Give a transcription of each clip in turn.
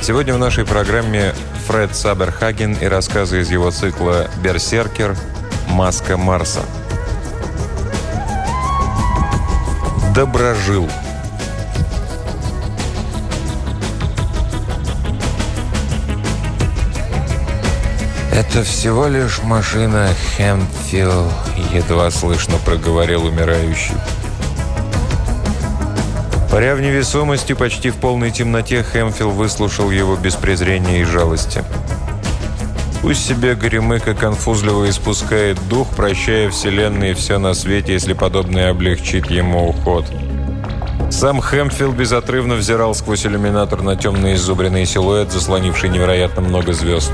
Сегодня в нашей программе Фред Саберхаген и рассказы из его цикла «Берсеркер. Маска Марса». Доброжил. «Это всего лишь машина Хэмпфилл», — едва слышно проговорил умирающий. Паря в невесомости, почти в полной темноте, Хэмпфилл выслушал его без презрения и жалости. Пусть себе горемыка конфузливо испускает дух, прощая Вселенной и все на свете, если подобное облегчит ему уход. Сам Хэмпфилл безотрывно взирал сквозь иллюминатор на темный иззубренный силуэт, заслонивший невероятно много звезд.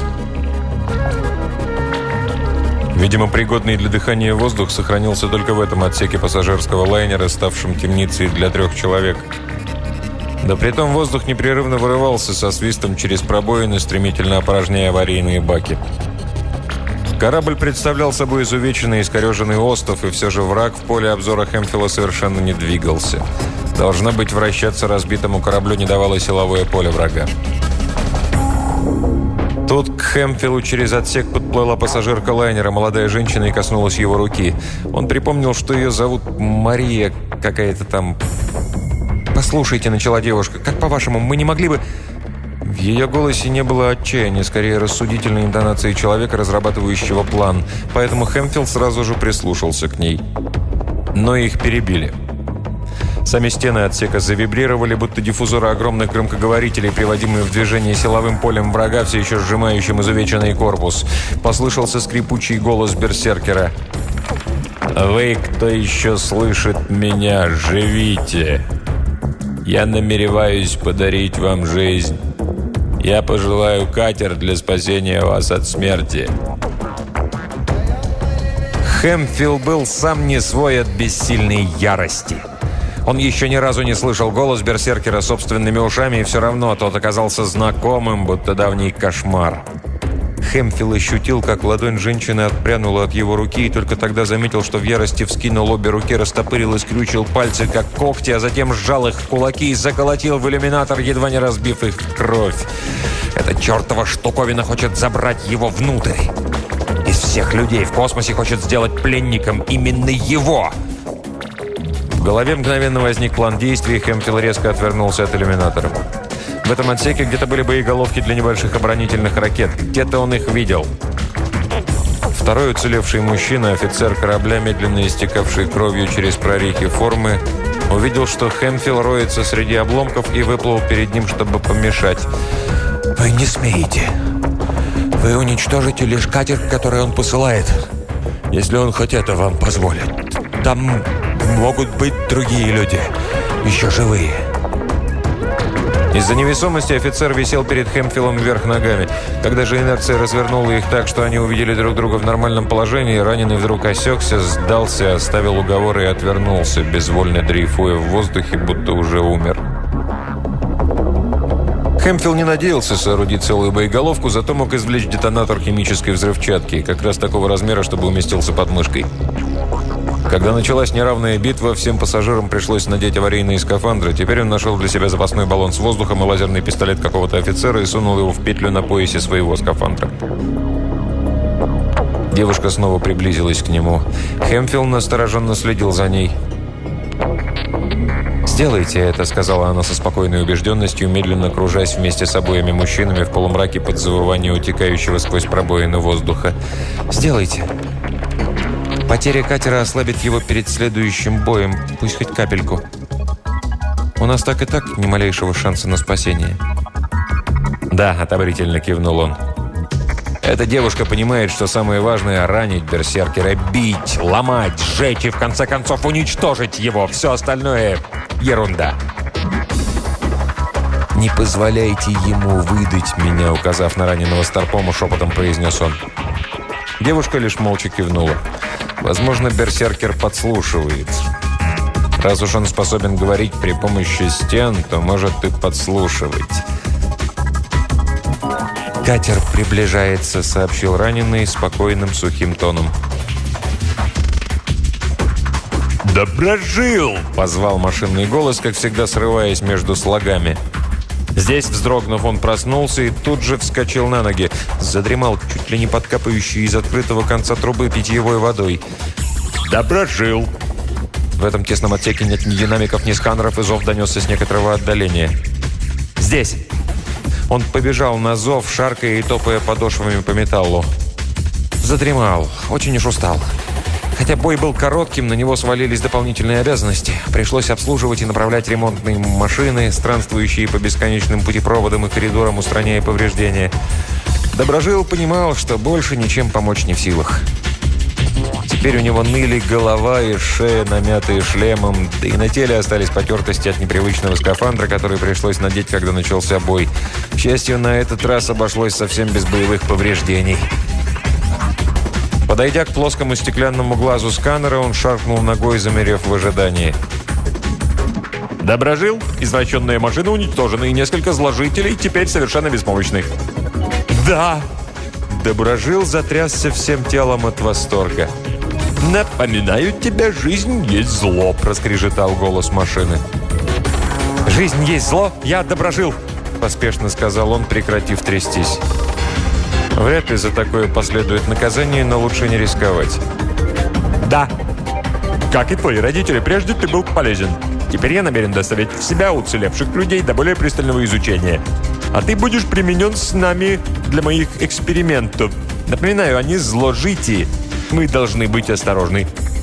Видимо, пригодный для дыхания воздух сохранился только в этом отсеке пассажирского лайнера, ставшем темницей для 3 человек. Да притом воздух непрерывно вырывался со свистом через пробоины, стремительно опорожняя аварийные баки. Корабль представлял собой изувеченный и искореженный остов, и все же враг в поле обзора Хэмпфилла совершенно не двигался. Должно быть, вращаться разбитому кораблю не давало силовое поле врага. Тут к Хэмпфиллу через отсек подплыла пассажирка лайнера, молодая женщина, и коснулась его руки. Он припомнил, что ее зовут Мария какая-то там. «Послушайте», — начала девушка, — «как по-вашему, мы не могли бы...» В ее голосе не было отчаяния, скорее рассудительной интонации человека, разрабатывающего план. Поэтому Хэмпфилл сразу же прислушался к ней. Но их перебили. Сами стены отсека завибрировали, будто диффузоры огромных громкоговорителей, приводимые в движение силовым полем врага, все еще сжимающим изувеченный корпус. Послышался скрипучий голос берсеркера. «Вы, кто еще слышит меня, живите! Я намереваюсь подарить вам жизнь. Я пожелаю катер для спасения вас от смерти». Хэмпфилл был сам не свой от бессильной ярости. Он еще ни разу не слышал голос берсеркера собственными ушами, и все равно тот оказался знакомым, будто давний кошмар. Хэмпфилл ощутил, как ладонь женщины отпрянула от его руки, и только тогда заметил, что в ярости вскинул обе руки, растопырил и скрючил пальцы, как когти, а затем сжал их в кулаки и заколотил в иллюминатор, едва не разбив их в кровь. Эта чертова штуковина хочет забрать его внутрь. Из всех людей в космосе хочет сделать пленником именно его. В голове мгновенно возник план действий, и Хэмпфилл резко отвернулся от иллюминатора. В этом отсеке где-то были боеголовки для небольших оборонительных ракет. Где-то он их видел. Второй уцелевший мужчина, офицер корабля, медленно истекавший кровью через прорехи формы, увидел, что Хэмпфилл роется среди обломков, и выплыл перед ним, чтобы помешать. «Вы не смеете. Вы уничтожите лишь катер, который он посылает, если он хоть это вам позволит. Там могут быть другие люди, еще живые». Из-за невесомости офицер висел перед Хэмпфиллом вверх ногами. Когда же инерция развернула их так, что они увидели друг друга в нормальном положении, раненый вдруг осекся, сдался, оставил уговоры и отвернулся, безвольно дрейфуя в воздухе, будто уже умер. Хэмпфилл не надеялся соорудить целую боеголовку, зато мог извлечь детонатор химической взрывчатки, как раз такого размера, чтобы уместился под мышкой. Когда началась неравная битва, всем пассажирам пришлось надеть аварийные скафандры. Теперь он нашел для себя запасной баллон с воздухом и лазерный пистолет какого-то офицера и сунул его в петлю на поясе своего скафандра. Девушка снова приблизилась к нему. Хэмпфилл настороженно следил за ней. «Сделайте это», — сказала она со спокойной убежденностью, медленно кружась вместе с обоими мужчинами в полумраке под завывание утекающего сквозь пробоины воздуха. «Сделайте. Потеря катера ослабит его перед следующим боем, пусть хоть капельку. У нас так и так ни малейшего шанса на спасение». «Да», — одобрительно кивнул он. «Эта девушка понимает, что самое важное — ранить берсеркера, бить, ломать, сжечь и в конце концов уничтожить его. Все остальное — ерунда». «Не позволяйте ему выдать меня», — указав на раненого Старпома, шепотом произнес он. Девушка лишь молча кивнула. Возможно, берсеркер подслушивает. Раз уж он способен говорить при помощи стен, то может и подслушивать. «Катер приближается», — сообщил раненый спокойным сухим тоном. «Доброжил!» — позвал машинный голос, как всегда срываясь между слогами. Здесь, вздрогнув, он проснулся и тут же вскочил на ноги. Задремал, чуть ли не подкапающий из открытого конца трубы питьевой водой. «Доброжил!» В этом тесном отсеке нет ни динамиков, ни сканеров, и зов донесся с некоторого отдаления. «Здесь!» Он побежал на зов, шаркая и топая подошвами по металлу. Задремал. Очень уж устал. Хотя бой был коротким, на него свалились дополнительные обязанности. Пришлось обслуживать и направлять ремонтные машины, странствующие по бесконечным путепроводам и коридорам, устраняя повреждения. Доброжил понимал, что больше ничем помочь не в силах. Теперь у него ныли голова и шея, намятые шлемом, да и на теле остались потертости от непривычного скафандра, который пришлось надеть, когда начался бой. К счастью, на этот раз обошлось совсем без боевых повреждений. Подойдя к плоскому стеклянному глазу сканера, он шаркнул ногой, замерев в ожидании. «Доброжил? Извращенные машины уничтожены, и несколько зложителей теперь совершенно беспомощны». «Да!» Доброжил затрясся всем телом от восторга. «Напоминаю тебе, жизнь есть зло», – проскрежетал голос машины. «Жизнь есть зло? Я Доброжил!» – поспешно сказал он, прекратив трястись. Вряд ли за такое последует наказание, но лучше не рисковать. «Да. Как и твои родители, прежде ты был полезен. Теперь я намерен доставить в себя уцелевших людей до более пристального изучения. А ты будешь применен с нами для моих экспериментов. Напоминаю, они зложити. Мы должны быть осторожны».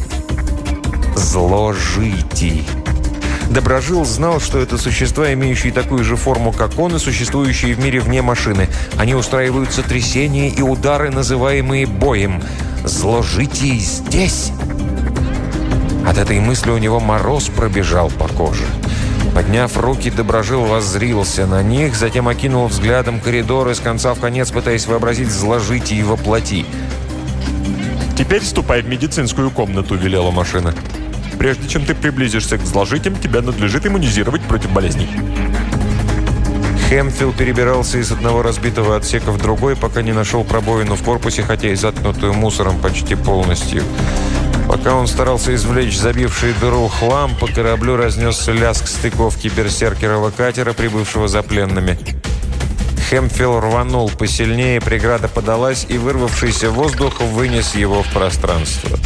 Зложити. Доброжил знал, что это существа, имеющие такую же форму, как он, и существующие в мире вне машины. Они устраивают сотрясения и удары, называемые боем. Зложитие здесь. От этой мысли у него мороз пробежал по коже. Подняв руки, Доброжил воззрился на них, затем окинул взглядом коридоры с конца в конец, пытаясь вообразить зложитие во плоти. «Теперь ступай в медицинскую комнату», — велела машина. «Прежде чем ты приблизишься к зложитям, тебя надлежит иммунизировать против болезней». Хэмфилл перебирался из одного разбитого отсека в другой, пока не нашел пробоину в корпусе, хотя и заткнутую мусором почти полностью. Пока он старался извлечь забивший дыру хлам, по кораблю разнесся лязг стыковки берсеркерова катера, прибывшего за пленными. Хэмфилл рванул посильнее, преграда подалась, и вырвавшийся воздух вынес его в пространство.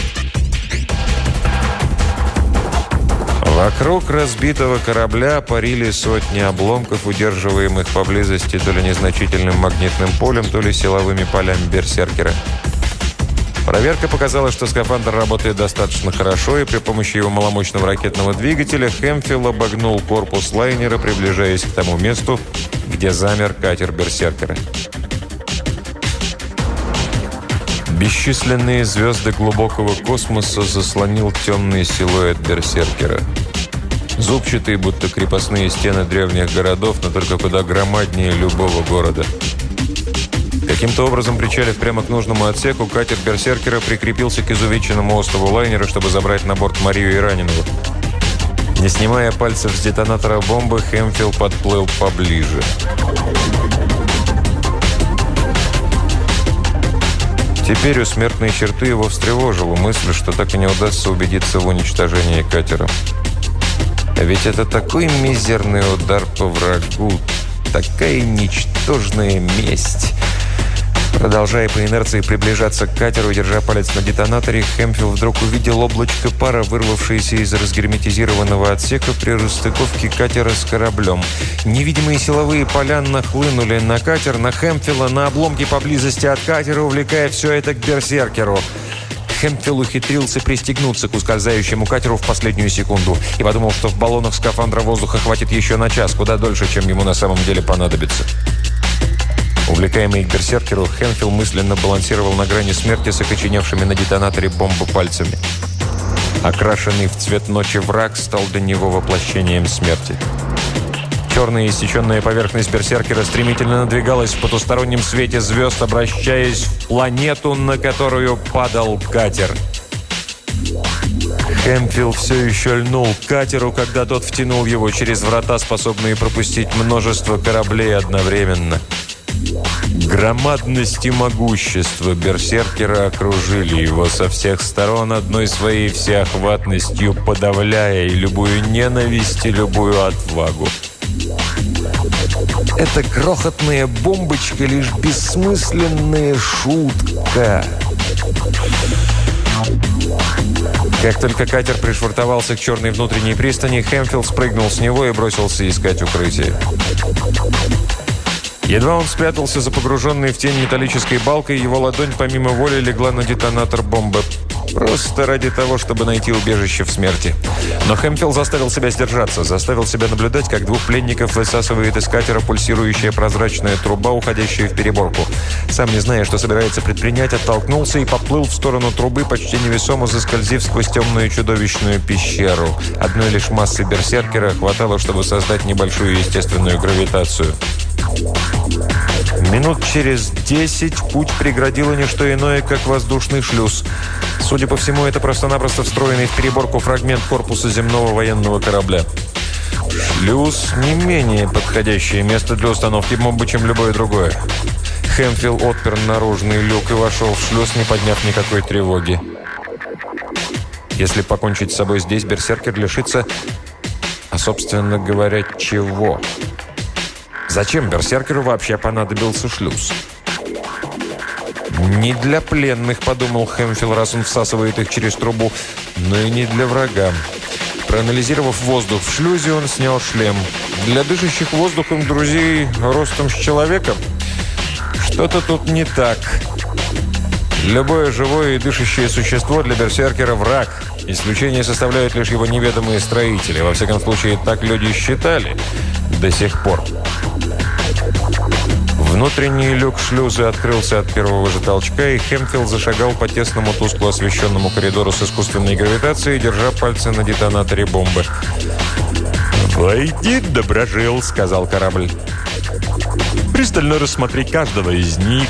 Вокруг разбитого корабля парили сотни обломков, удерживаемых поблизости то ли незначительным магнитным полем, то ли силовыми полями берсеркера. Проверка показала, что скафандр работает достаточно хорошо, и при помощи его маломощного ракетного двигателя Хэмфилл обогнул корпус лайнера, приближаясь к тому месту, где замер катер берсеркера. Бесчисленные звезды глубокого космоса заслонил темный силуэт берсеркера. Зубчатые, будто крепостные стены древних городов, но только куда громаднее любого города. Каким-то образом, причалив прямо к нужному отсеку, катер берсеркера прикрепился к изувеченному острову лайнера, чтобы забрать на борт Марию и раненого. Не снимая пальцев с детонатора бомбы, Хэмфилл подплыл поближе. Теперь у смертной черты его встревожила мысль, что так и не удастся убедиться в уничтожении катера. А ведь это такой мизерный удар по врагу, такая ничтожная месть. Продолжая по инерции приближаться к катеру, держа палец на детонаторе, Хэмфилл вдруг увидел облачко пара, вырвавшееся из разгерметизированного отсека при расстыковке катера с кораблем. Невидимые силовые поля нахлынули на катер, на Хэмфилла, на обломки поблизости от катера, увлекая все это к берсеркеру. Хэмфилл ухитрился пристегнуться к ускользающему катеру в последнюю секунду и подумал, что в баллонах скафандра воздуха хватит еще на час, куда дольше, чем ему на самом деле понадобится. Увлекаемый к берсеркеру, Хэмфилл мысленно балансировал на грани смерти с окоченевшими на детонаторе бомбы пальцами. Окрашенный в цвет ночи враг стал для него воплощением смерти. Черная иссеченная поверхность берсеркера стремительно надвигалась в потустороннем свете звезд, обращаясь в планету, на которую падал катер. Хэмфилл все еще льнул к катеру, когда тот втянул его через врата, способные пропустить множество кораблей одновременно. Громадность и могущество берсеркера окружили его со всех сторон одной своей всеохватностью, подавляя и любую ненависть, и любую отвагу. Эта крохотная бомбочка — лишь бессмысленная шутка. Как только катер пришвартовался к черной внутренней пристани, Хэмфилд спрыгнул с него и бросился искать укрытие. Едва он спрятался за погруженной в тень металлической балкой, его ладонь помимо воли легла на детонатор бомбы. Просто ради того, чтобы найти убежище в смерти. Но Хэмфилд заставил себя сдержаться, заставил себя наблюдать, как двух пленников высасывает из катера пульсирующая прозрачная труба, уходящая в переборку. Сам не зная, что собирается предпринять, оттолкнулся и поплыл в сторону трубы, почти невесомо заскользив сквозь темную чудовищную пещеру. Одной лишь массы берсеркера хватало, чтобы создать небольшую естественную гравитацию. Минут через 10 путь преградило не что иное, как воздушный шлюз. Судя по всему, это просто-напросто встроенный в переборку фрагмент корпуса земного военного корабля. Шлюз – не менее подходящее место для установки бомбы, чем любое другое. Хэмфилд отпер наружный люк и вошел в шлюз, не подняв никакой тревоги. Если покончить с собой здесь, берсеркер лишится, а, собственно говоря, чего? Зачем берсеркеру вообще понадобился шлюз? Не для пленных, подумал Хэмфилд, раз он всасывает их через трубу, но и не для врага. Проанализировав воздух в шлюзе, он снял шлем. Для дышащих воздухом друзей ростом с человека что-то тут не так. Любое живое и дышащее существо для берсеркера – враг. Исключение составляют лишь его неведомые строители. Во всяком случае, так люди считали до сих пор. Внутренний люк шлюза открылся от первого же толчка, и Хэмфилд зашагал по тесному тускло освещенному коридору с искусственной гравитацией, держа пальцы на детонаторе бомбы. «Войди, доброжил», — сказал корабль. «Пристально рассмотри каждого из них».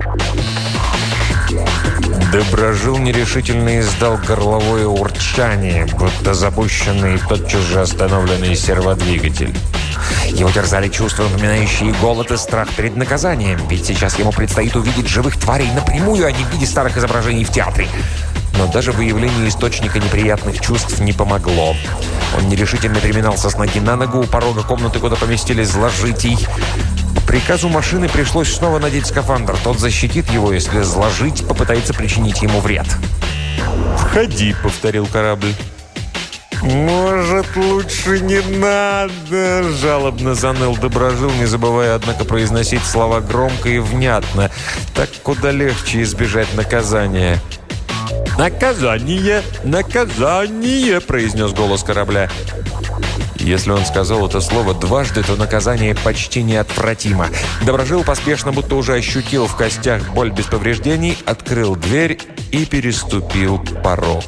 Доброжил нерешительно издал горловое урчание, будто запущенный и тотчас же остановленный серводвигатель. Его терзали чувства, напоминающие голод и страх перед наказанием, ведь сейчас ему предстоит увидеть живых тварей напрямую, а не в виде старых изображений в театре. Но даже выявление источника неприятных чувств не помогло. Он нерешительно переминался с ноги на ногу у порога комнаты, куда поместились зложитий. По приказу машины пришлось снова надеть скафандр. Тот защитит его, если зложить попытается причинить ему вред. «Входи», — повторил корабль. «Может, лучше не надо?» – жалобно заныл Доброжил, не забывая, однако, произносить слова громко и внятно. Так куда легче избежать наказания. «Наказание! Наказание!» – произнес голос корабля. Если он сказал это слово дважды, то наказание почти неотвратимо. Доброжил поспешно, будто уже ощутил в костях боль без повреждений, открыл дверь и переступил порог.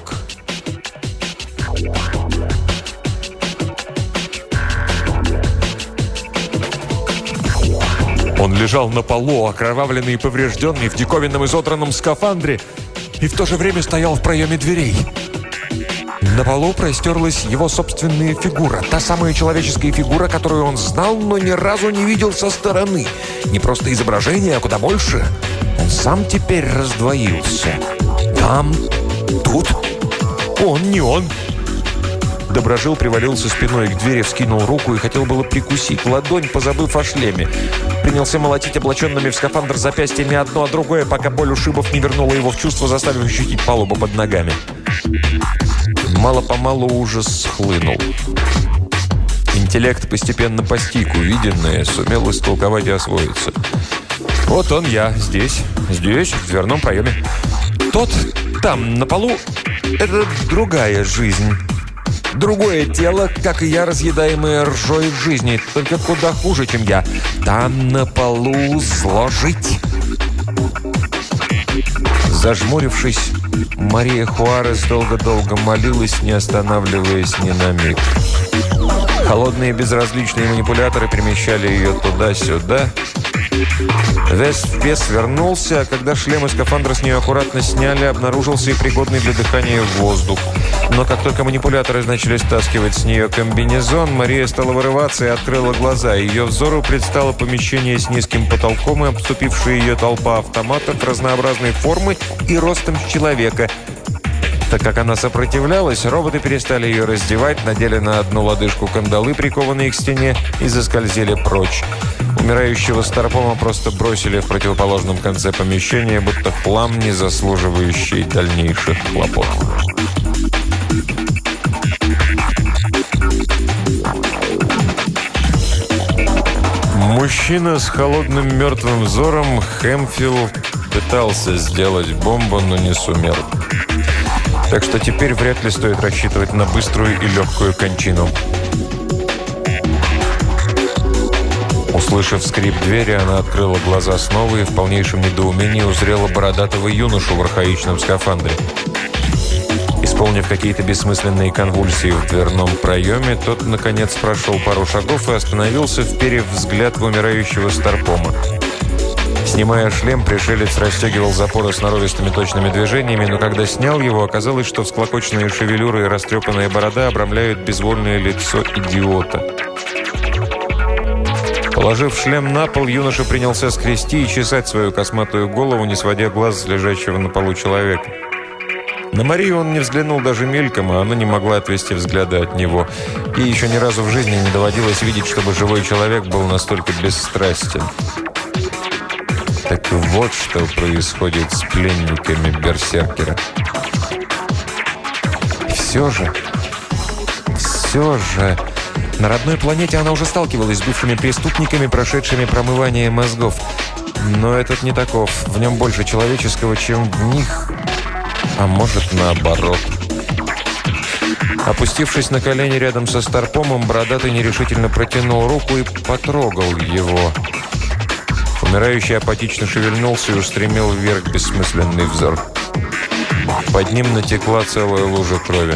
Он лежал на полу, окровавленный и поврежденный, в диковинном изодранном скафандре, и в то же время стоял в проеме дверей. На полу простерлась его собственная фигура, та самая человеческая фигура, которую он знал, но ни разу не видел со стороны. Не просто изображение, а куда больше. Он сам теперь раздвоился. Там, тут, он, не он. Доброжил привалился спиной к двери, вскинул руку и хотел было прикусить ладонь, позабыв о шлеме. Принялся молотить облаченными в скафандр запястьями одно, а другое, пока боль ушибов не вернула его в чувство, заставив ощутить палубу под ногами. Мало-помалу ужас схлынул. Интеллект постепенно постиг увиденное, сумел истолковать и освоиться. Вот он я, здесь, в дверном проеме. Тот там, на полу, это другая жизнь. Другое тело, как и я, разъедаемое ржой в жизни, только куда хуже, чем я. Там на полу зложить. Зажмурившись, Мария Хуарес долго-долго молилась, не останавливаясь ни на миг. Холодные безразличные манипуляторы перемещали ее туда-сюда. Вес вернулся, а когда шлем и скафандр с нее аккуратно сняли, обнаружился и пригодный для дыхания воздух. Но как только манипуляторы начали стаскивать с нее комбинезон, Мария стала вырываться и открыла глаза. Ее взору предстало помещение с низким потолком и обступившая ее толпа автоматов разнообразной формы и ростом с человека. Так как она сопротивлялась, роботы перестали ее раздевать, надели на одну лодыжку кандалы, прикованные к стене, и заскользили прочь. Умирающего Старпома просто бросили в противоположном конце помещения, будто хлам, не заслуживающий дальнейших хлопот. Мужчина с холодным мертвым взором, Хэмфилл, пытался сделать бомбу, но не сумел. Так что теперь вряд ли стоит рассчитывать на быструю и легкую кончину. Услышав скрип двери, она открыла глаза снова и в полнейшем недоумении узрела бородатого юношу в архаичном скафандре. Исполнив какие-то бессмысленные конвульсии в дверном проеме, тот, наконец, прошел пару шагов и остановился, вперев взгляд в умирающего Старпома. Снимая шлем, пришелец расстегивал запоры сноровистыми точными движениями, но когда снял его, оказалось, что всклокоченные шевелюры и растрепанная борода обрамляют безвольное лицо идиота. Положив шлем на пол, юноша принялся скрести и чесать свою косматую голову, не сводя глаз с лежащего на полу человека. На Марию он не взглянул даже мельком, а она не могла отвести взгляда от него. И еще ни разу в жизни не доводилось видеть, чтобы живой человек был настолько бесстрастен. Так вот, что происходит с пленниками Берсеркера. Все же, на родной планете она уже сталкивалась с бывшими преступниками, прошедшими промывание мозгов. Но этот не таков. В нем больше человеческого, чем в них. А может, наоборот. Опустившись на колени рядом со Старпомом, бородатый нерешительно протянул руку и потрогал его. Умирающий апатично шевельнулся и устремил вверх бессмысленный взор. Под ним натекла целая лужа крови.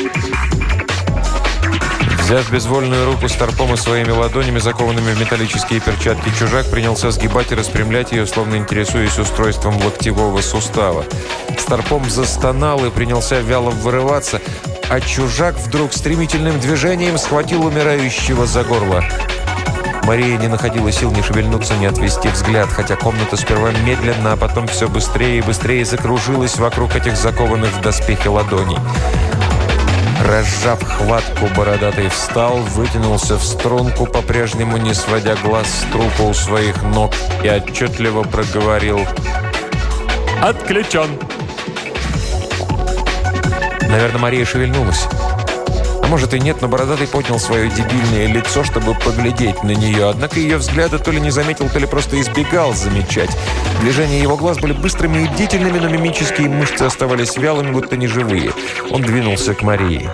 Взяв безвольную руку Старпома своими ладонями, закованными в металлические перчатки, чужак принялся сгибать и распрямлять ее, словно интересуясь устройством локтевого сустава. Старпом застонал и принялся вяло вырываться, а чужак вдруг стремительным движением схватил умирающего за горло. Мария не находила сил ни шевельнуться, ни отвести взгляд, хотя комната сперва медленно, а потом все быстрее и быстрее закружилась вокруг этих закованных в доспехи ладоней. Разжав хватку, бородатый встал, вытянулся в струнку, по-прежнему не сводя глаз с трупа у своих ног, и отчетливо проговорил: «Отключен!» Наверное, Мария шевельнулась. А может и нет, но бородатый поднял свое дебильное лицо, чтобы поглядеть на нее. Однако ее взгляда то ли не заметил, то ли просто избегал замечать. Движения его глаз были быстрыми и бдительными, но мимические мышцы оставались вялыми, будто неживые. Он двинулся к Марии.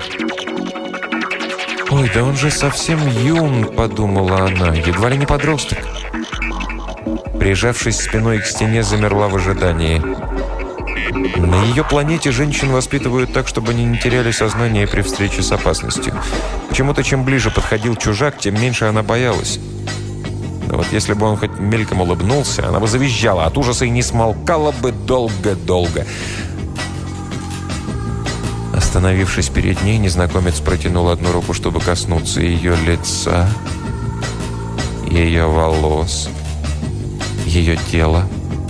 «Ой, да он же совсем юн», — подумала она, — «едва ли не подросток». Прижавшись спиной к стене, замерла в ожидании. На ее планете женщин воспитывают так, чтобы они не теряли сознание при встрече с опасностью. Почему-то, чем ближе подходил чужак, тем меньше она боялась. Но вот если бы он хоть мельком улыбнулся, она бы завизжала от ужаса и не смолкала бы долго-долго. Остановившись перед ней, незнакомец протянул одну руку, чтобы коснуться ее лица, ее волос, ее тела.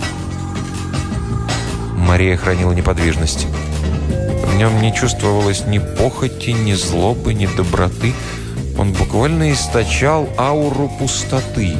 Мария хранила неподвижность. В нем не чувствовалось ни похоти, ни злобы, ни доброты. Он буквально источал ауру пустоты.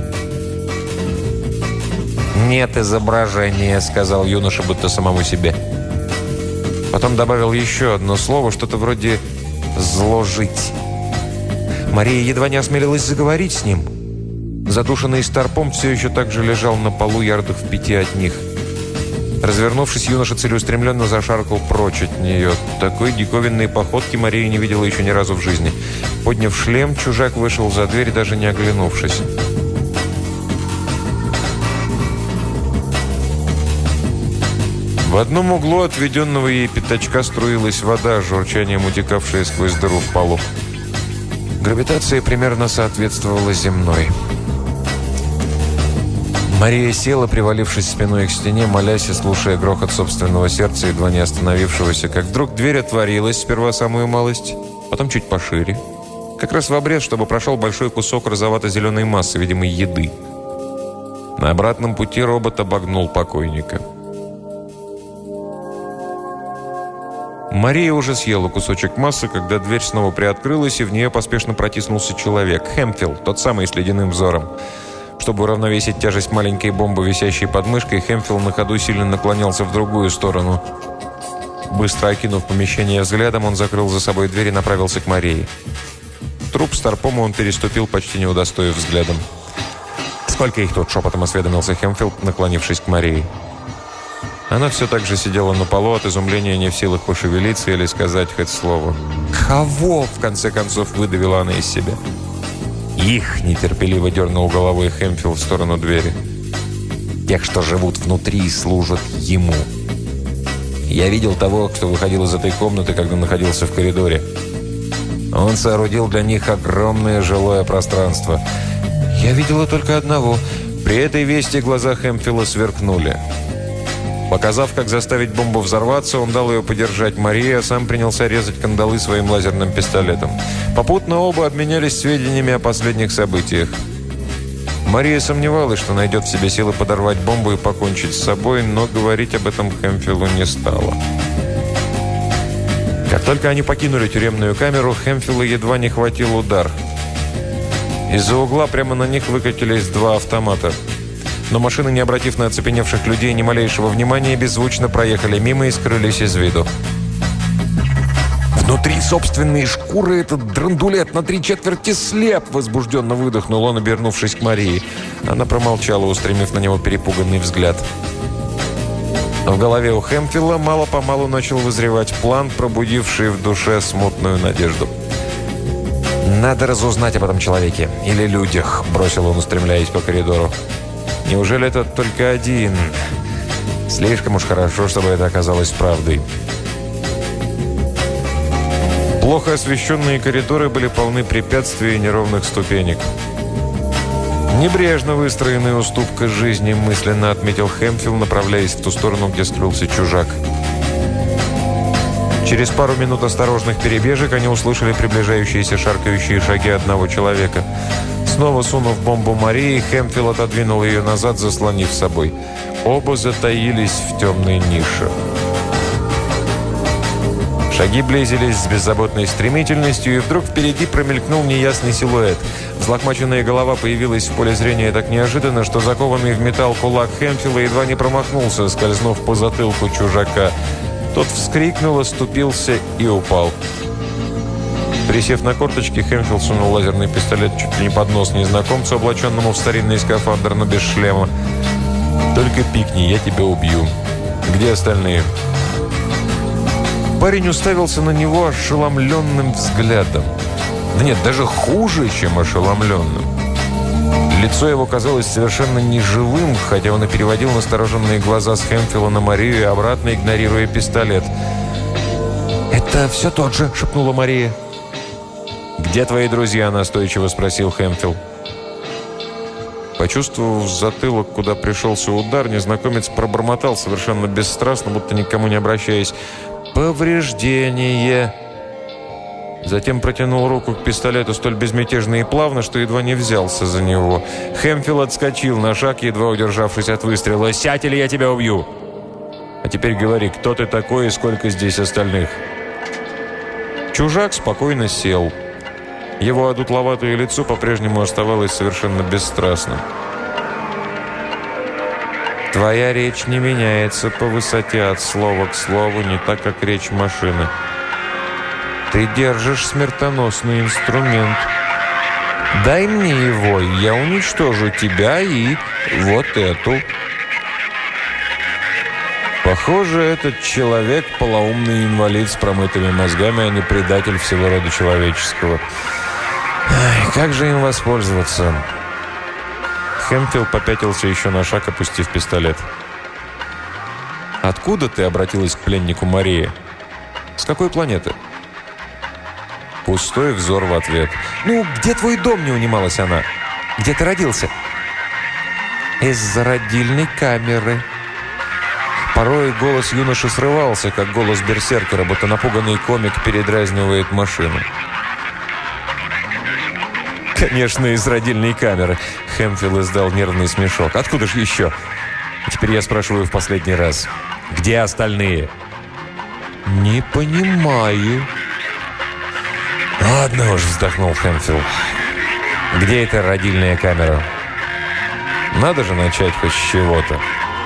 «Нет изображения», — сказал юноша, будто самому себе. Потом добавил еще одно слово, что-то вроде «зложить». Мария едва не осмелилась заговорить с ним. Задушенный Старпом все еще так же лежал на полу ярдах в 5 от них. Развернувшись, юноша целеустремленно зашаркал прочь от нее. Такой диковинной походки Мария не видела еще ни разу в жизни. Подняв шлем, чужак вышел за дверь, даже не оглянувшись. В одном углу отведенного ей пятачка струилась вода, журчанием утекавшая сквозь дыру в полу. Гравитация примерно соответствовала земной. Мария села, привалившись спиной к стене, молясь и слушая грохот собственного сердца, едва не остановившегося, как вдруг дверь отворилась, сперва самую малость, потом чуть пошире. Как раз в обрез, чтобы прошел большой кусок розовато-зеленой массы, видимой еды. На обратном пути робот обогнул покойника. Мария уже съела кусочек массы, когда дверь снова приоткрылась, и в нее поспешно протиснулся человек. Хэмфилл, тот самый с ледяным взором. Чтобы уравновесить тяжесть маленькой бомбы, висящей под мышкой, Хэмфилл на ходу сильно наклонялся в другую сторону. Быстро окинув помещение взглядом, он закрыл за собой дверь и направился к Марии. Труп Старпома он переступил, почти не удостоив взглядом. «Сколько их тут?» – шепотом осведомился Хэмфилл, наклонившись к Марии. Она все так же сидела на полу, от изумления не в силах пошевелиться или сказать хоть слово. «Кого?» – в конце концов выдавила она из себя. «Их!» – нетерпеливо дернул головой Хэмфилл в сторону двери. «Тех, что живут внутри и служат ему. Я видел того, кто выходил из этой комнаты, когда находился в коридоре. Он соорудил для них огромное жилое пространство. Я видела только одного». При этой вести глаза Хэмфилла сверкнули. Показав, как заставить бомбу взорваться, он дал ее подержать Марии, а сам принялся резать кандалы своим лазерным пистолетом. Попутно оба обменялись сведениями о последних событиях. Мария сомневалась, что найдет в себе силы подорвать бомбу и покончить с собой, но говорить об этом Хэмфиллу не стала. Как только они покинули тюремную камеру, Хэмфилла едва не хватил удар. Из-за угла прямо на них выкатились два автомата. Но машины, не обратив на оцепеневших людей ни малейшего внимания, беззвучно проехали мимо и скрылись из виду. «Внутри собственной шкуры этот драндулет на 3/4 слеп!» Возбужденно выдохнул он, обернувшись к Марии. Она промолчала, устремив на него перепуганный взгляд. В голове у Хэмфилла мало-помалу начал вызревать план, пробудивший в душе смутную надежду. «Надо разузнать об этом человеке. Или людях», – бросил он, устремляясь по коридору. «Неужели это только один? Слишком уж хорошо, чтобы это оказалось правдой». Плохо освещенные коридоры были полны препятствий и неровных ступенек. «Небрежно выстроенная уступка жизни», – мысленно отметил Хэмфилл, направляясь в ту сторону, где скрылся чужак. Через пару минут осторожных перебежек они услышали приближающиеся шаркающие шаги одного человека. Снова сунув бомбу Марии, Хэмфилл отодвинул ее назад, заслонив собой. Оба затаились в темной нише. Шаги близились с беззаботной стремительностью, и вдруг впереди промелькнул неясный силуэт. Взлохмаченная голова появилась в поле зрения так неожиданно, что закованный в металл кулак Хэмфилла едва не промахнулся, скользнув по затылку чужака. Тот вскрикнул, оступился и упал. Присев на корточки, Хэмфилл сунул лазерный пистолет чуть ли не под нос незнакомцу, облаченному в старинный скафандр, но без шлема. «Только пикни, я тебя убью. Где остальные?» Парень уставился на него ошеломленным взглядом. Да нет, даже хуже, чем ошеломленным. Лицо его казалось совершенно неживым, хотя он и переводил настороженные глаза с Хэмфилла на Марию и обратно, игнорируя пистолет. «Это все тот же», — шепнула Мария. «Где твои друзья?» – настойчиво спросил Хэмфилл. Почувствовав затылок, куда пришелся удар, незнакомец пробормотал совершенно бесстрастно, будто никому не обращаясь: «Повреждение». Затем протянул руку к пистолету столь безмятежно и плавно, что едва не взялся за него. Хэмфилл отскочил на шаг, едва удержавшись от выстрела. «Сядь, или я тебя убью!» «А теперь говори, кто ты такой и сколько здесь остальных?» Чужак спокойно сел. Его одутловатое лицо по-прежнему оставалось совершенно бесстрастным. «Твоя речь не меняется по высоте от слова к слову, не так, как речь машины. Ты держишь смертоносный инструмент. Дай мне его, и я уничтожу тебя и вот эту». Похоже, этот человек – полоумный инвалид с промытыми мозгами, а не предатель всего рода человеческого. Ай, как же им воспользоваться? Хэмфилл попятился еще на шаг, опустив пистолет. «Откуда ты?» – обратилась к пленнику Мария. «С какой планеты?» Пустой взор в ответ. «Ну, где твой дом?» – не унималась она. «Где ты родился?» «Из-за родильной камеры». Порой голос юноши срывался, как голос берсеркера, будто напуганный комик передразнивает машину. «Конечно, из родильной камеры», — Хэмфилл издал нервный смешок. «Откуда же еще?» «Теперь я спрашиваю в последний раз. Где остальные?» «Не понимаю». «Ладно уж», — вздохнул Хэмфилл. «Где эта родильная камера? Надо же начать хоть с чего-то».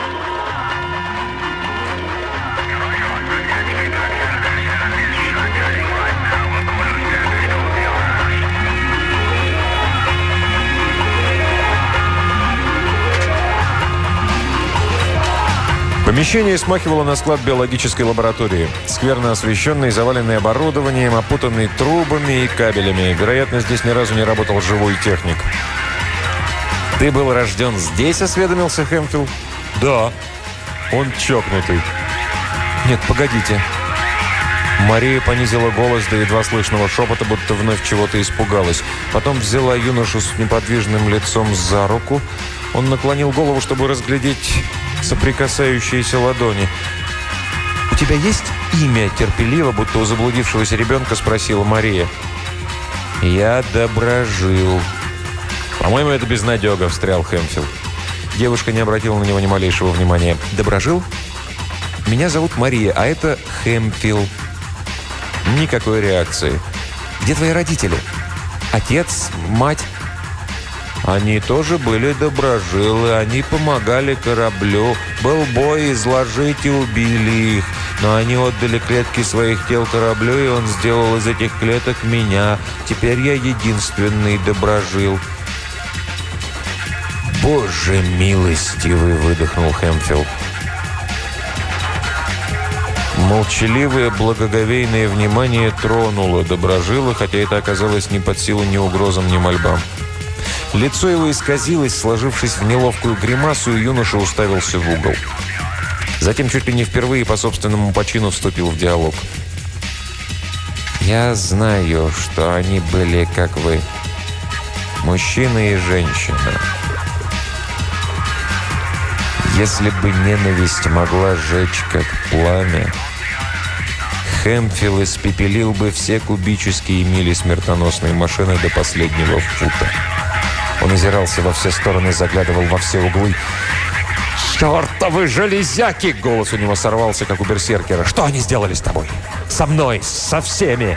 Помещение смахивало на склад биологической лаборатории. Скверно освещенный, заваленный оборудованием, опутанный трубами и кабелями. Вероятно, здесь ни разу не работал живой техник. «Ты был рожден здесь?» – осведомился Хэмфилл. «Да». «Он чокнутый». «Нет, погодите». Мария понизила голос до едва слышного шепота, будто вновь чего-то испугалась. Потом взяла юношу с неподвижным лицом за руку. Он наклонил голову, чтобы разглядеть соприкасающиеся ладони. «У тебя есть имя?» – терпеливо, будто у заблудившегося ребенка спросила Мария. «Я Доброжил». «По-моему, это безнадега», – встрял Хэмфилл. Девушка не обратила на него ни малейшего внимания. «Доброжил? Меня зовут Мария, а это Хэмфилл». Никакой реакции. «Где твои родители? Отец, мать?» «Они тоже были доброжилы, они помогали кораблю. Был бой, изложить и убили их. Но они отдали клетки своих тел кораблю, и он сделал из этих клеток меня. Теперь я единственный доброжил». «Боже милостивый!» – выдохнул Хэмфилл. Молчаливое, благоговейное внимание тронуло Доброжила, хотя это оказалось не под силу ни угрозам, ни мольбам. Лицо его исказилось, сложившись в неловкую гримасу, и юноша уставился в угол. Затем чуть ли не впервые по собственному почину вступил в диалог. «Я знаю, что они были, как вы, мужчина и женщина. Если бы ненависть могла сжечь, как пламя, Хэмфилл испепелил бы все кубические мили смертоносной машины до последнего фута». Он озирался во все стороны, заглядывал во все углы. «Чертовы железяки!» — голос у него сорвался, как у берсеркера. «Что они сделали с тобой? Со мной? Со всеми?»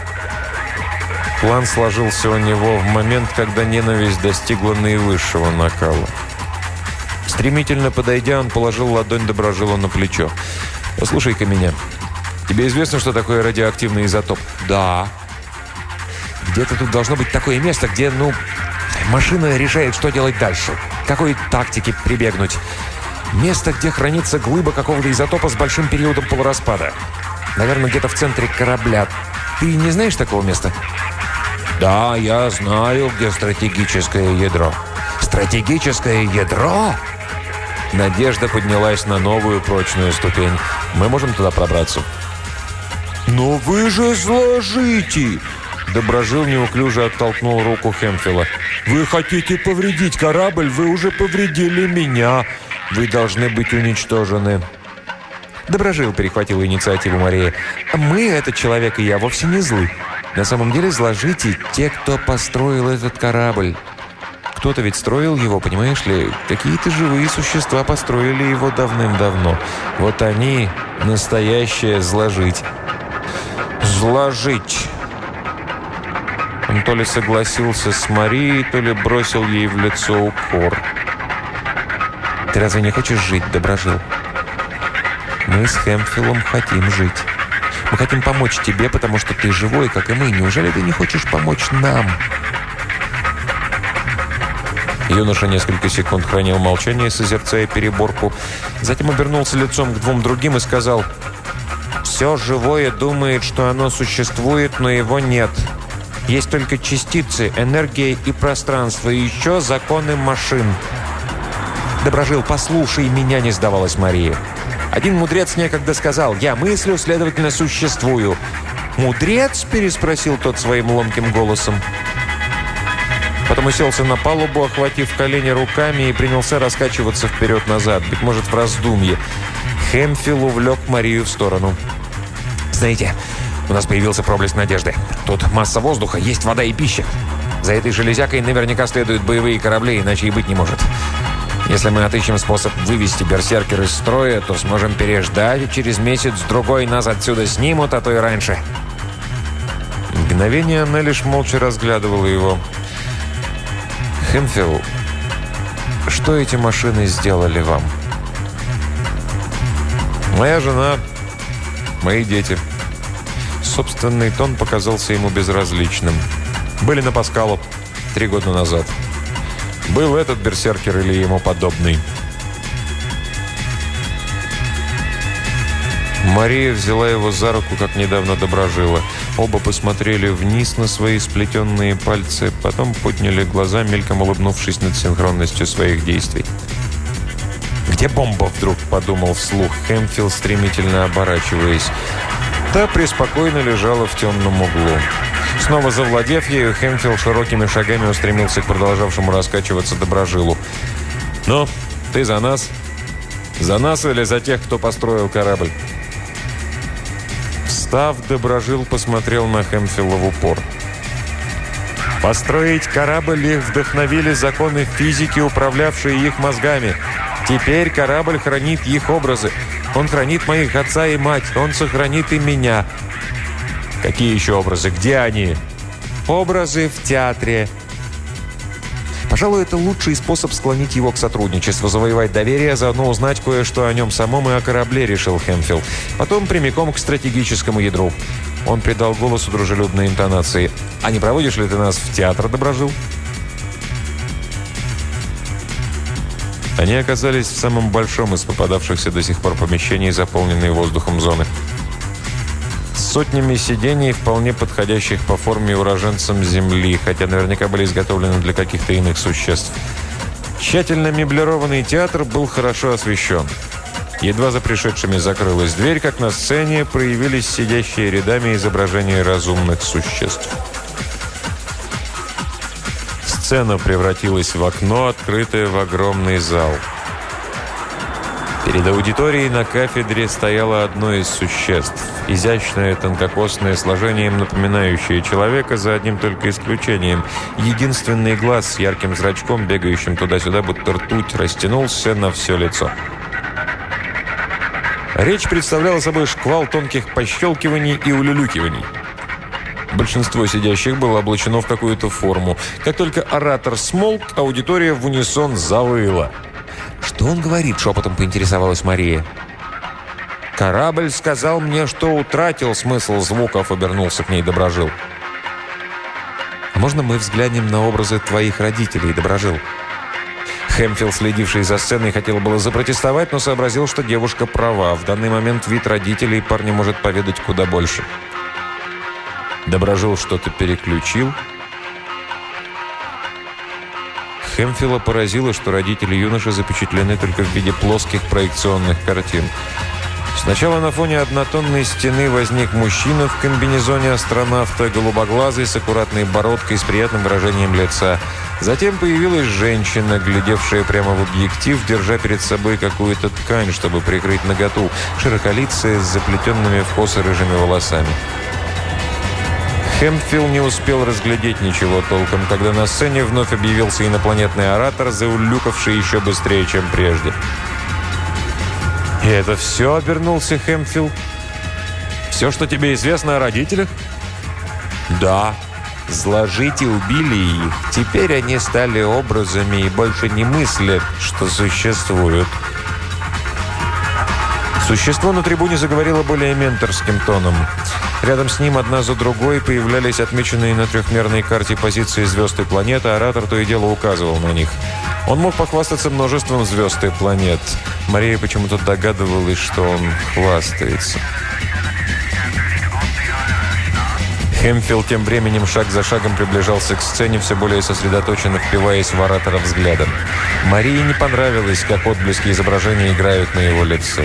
План сложился у него в момент, когда ненависть достигла наивысшего накала. Стремительно подойдя, он положил ладонь Доброжилу на плечо. «Послушай-ка меня. Тебе известно, что такое радиоактивный изотоп?» «Да». «Где-то тут должно быть такое место, где, машина решает, что делать дальше. К какой тактике прибегнуть. Место, где хранится глыба какого-то изотопа с большим периодом полураспада. Наверное, где-то в центре корабля. Ты не знаешь такого места?» «Да, я знаю, где стратегическое ядро». «Стратегическое ядро?» Надежда поднялась на новую прочную ступень. «Мы можем туда пробраться». «Но вы же сложите!» Доброжил неуклюже оттолкнул руку Хэмфилла. «Вы хотите повредить корабль? Вы уже повредили меня. Вы должны быть уничтожены». Доброжил перехватил инициативу Мария. «Мы, этот человек и я, вовсе не злы. На самом деле зложите те, кто построил этот корабль. Кто-то ведь строил его, понимаешь ли? Какие-то живые существа построили его давным-давно. Вот они — настоящее зложить». «Зложить». Он то ли согласился с Марией, то ли бросил ей в лицо укор. «Ты разве не хочешь жить, Доброжил? Мы с Хэмфиллом хотим жить. Мы хотим помочь тебе, потому что ты живой, как и мы. Неужели ты не хочешь помочь нам?» Юноша несколько секунд хранил молчание, созерцая переборку. Затем обернулся лицом к двум другим и сказал: «Все живое думает, что оно существует, но его нет. Есть только частицы, энергия и пространство, и еще законы машин». «Доброжил, послушай меня», — не сдавалась Мария. «Один мудрец некогда сказал: я мыслю, следовательно, существую». «Мудрец?» — переспросил тот своим ломким голосом. Потом уселся на палубу, охватив колени руками, и принялся раскачиваться вперед-назад, быть может, в раздумье. Хэмфилл увлек Марию в сторону. «Знаете, у нас появился проблеск надежды. Тут масса воздуха, есть вода и пища. За этой железякой наверняка следуют боевые корабли, иначе и быть не может. Если мы отыщем способ вывести берсеркер из строя, то сможем переждать, и через месяц-другой нас отсюда снимут, а то и раньше». Мгновение она лишь молча разглядывала его. «Хэмфилл, что эти машины сделали вам?» «Моя жена, мои дети». Собственный тон показался ему безразличным. Были на Паскалу 3 года назад. Был этот берсеркер или ему подобный». Мария взяла его за руку, как недавно Доброжила. Оба посмотрели вниз на свои сплетенные пальцы, потом подняли глаза, мельком улыбнувшись над синхронностью своих действий. «Где бомба?» — вдруг подумал вслух Хэмфилл, стремительно оборачиваясь. Та преспокойно лежала в темном углу. Снова завладев ею, Хэмфилл широкими шагами устремился к продолжавшему раскачиваться Доброжилу. «Ну, ты за нас? За нас или за тех, кто построил корабль?» Встав, Доброжил посмотрел на Хэмфилла в упор. «Построить корабль их вдохновили законы физики, управлявшие их мозгами. Теперь корабль хранит их образы. Он хранит моих отца и мать. Он сохранит и меня». «Какие еще образы? Где они?» «Образы в театре». Пожалуй, это лучший способ склонить его к сотрудничеству, завоевать доверие, заодно узнать кое-что о нем самом и о корабле, решил Хэмфилл. Потом прямиком к стратегическому ядру. Он придал голосу дружелюбной интонации. «А не проводишь ли ты нас в театр, Доброжил?» Они оказались в самом большом из попадавшихся до сих пор помещений, заполненной воздухом зоны. С сотнями сидений, вполне подходящих по форме уроженцам Земли, хотя наверняка были изготовлены для каких-то иных существ. Тщательно меблированный театр был хорошо освещен. Едва за пришедшими закрылась дверь, как на сцене проявились сидящие рядами изображения разумных существ. Сцена превратилась в окно, открытое в огромный зал. Перед аудиторией на кафедре стояло одно из существ. Изящное, тонкокосное, сложением напоминающее человека, за одним только исключением. Единственный глаз с ярким зрачком, бегающим туда-сюда, будто ртуть, растянулся на все лицо. Речь представляла собой шквал тонких пощелкиваний и улюлюкиваний. Большинство сидящих было облачено в какую-то форму. Как только оратор смолк, аудитория в унисон завыла. «Что он говорит?» — шепотом поинтересовалась Мария. «Корабль сказал мне, что утратил смысл звуков», — обернулся к ней Доброжил. «А можно мы взглянем на образы твоих родителей, Доброжил?» Хэмфилл, следивший за сценой, хотел было запротестовать, но сообразил, что девушка права. В данный момент вид родителей парня может поведать куда больше. Доброжил что-то переключил. Хэмфилла поразило, что родители юноши запечатлены только в виде плоских проекционных картин. Сначала на фоне однотонной стены возник мужчина в комбинезоне астронавта, голубоглазый, с аккуратной бородкой, с приятным выражением лица. Затем появилась женщина, глядевшая прямо в объектив, держа перед собой какую-то ткань, чтобы прикрыть наготу, широколицая, с заплетенными в косы рыжими волосами. Хэмфилл не успел разглядеть ничего толком, когда на сцене вновь объявился инопланетный оратор, заулюкавший еще быстрее, чем прежде. «И это все?» — обернулся Хэмфилл. «Все, что тебе известно о родителях?» «Да. Сложить и убили их. Теперь они стали образами и больше не мыслят, что существуют». Существо на трибуне заговорило более менторским тоном. Рядом с ним одна за другой появлялись отмеченные на трехмерной карте позиции звезд и планет, а оратор то и дело указывал на них. Он мог похвастаться множеством звезд и планет. Мария почему-то догадывалась, что он хвастается. Хэмфилл тем временем шаг за шагом приближался к сцене, все более сосредоточенно впиваясь в оратора взглядом. Марии не понравилось, как отблески изображения играют на его лице.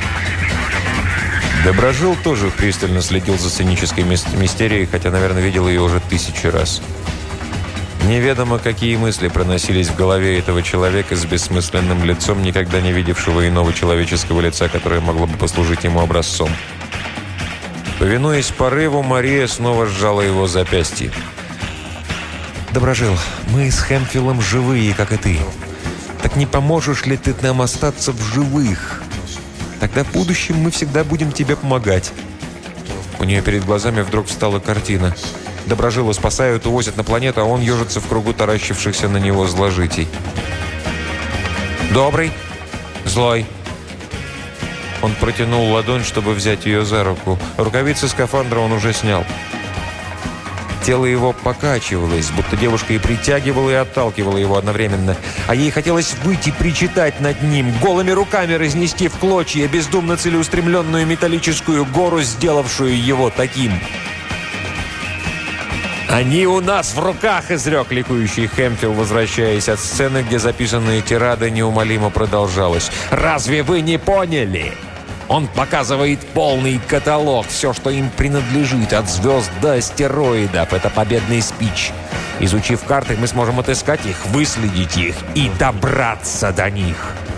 Доброжил тоже пристально следил за сценической мистерией, хотя, наверное, видел ее уже 1000 раз. Неведомо, какие мысли проносились в голове этого человека с бессмысленным лицом, никогда не видевшего иного человеческого лица, которое могло бы послужить ему образцом. Повинуясь порыву, Мария снова сжала его запястье. «Доброжил, мы с Хэмфиллом живые, как и ты. Так Так не поможешь ли ты нам остаться в живых? Тогда в будущем мы всегда будем тебе помогать». У нее перед глазами вдруг встала картина. Доброжилу спасают, увозят на планету, а он ежится в кругу таращившихся на него зложитий. «Добрый, злой». Он протянул ладонь, чтобы взять ее за руку. Рукавицы скафандра он уже снял. Тело его покачивалось, будто девушка и притягивала, и отталкивала его одновременно. А ей хотелось выйти, причитать над ним, голыми руками разнести в клочья бездумно целеустремленную металлическую гору, сделавшую его таким. «Они у нас в руках!» – изрек ликующий Хэмфилл, возвращаясь от сцены, где записанная тирада неумолимо продолжалась. «Разве вы не поняли? Он показывает полный каталог, все, что им принадлежит, от звезд до астероидов. Это победный спич. Изучив карты, мы сможем отыскать их, выследить их и добраться до них».